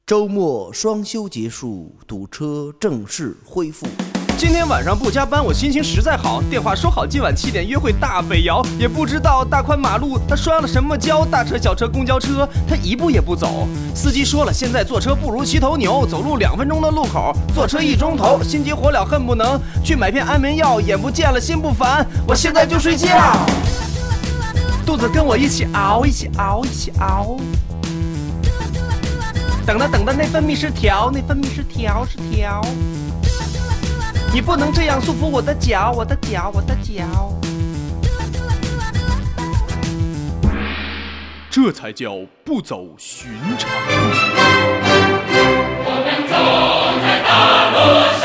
周末双休结束，堵车正式恢复。 今天晚上不加班，我心情实在好。电话说好今晚7点约会大北窑，也不知道大宽马路他摔了什么跤。大车、小车、公交车，他一步也不走。司机说了，现在坐车不如骑头牛，走路2分钟的路口，坐车1钟头，心急火燎恨不能去买片安眠药，眼不见了心不烦，我现在就睡觉。肚子跟我一起熬，一起熬，一起熬。等的内分泌失调，内分泌失调。你不能这样束缚我的脚，我的脚。这才叫不走寻常路。 我们走在大路上。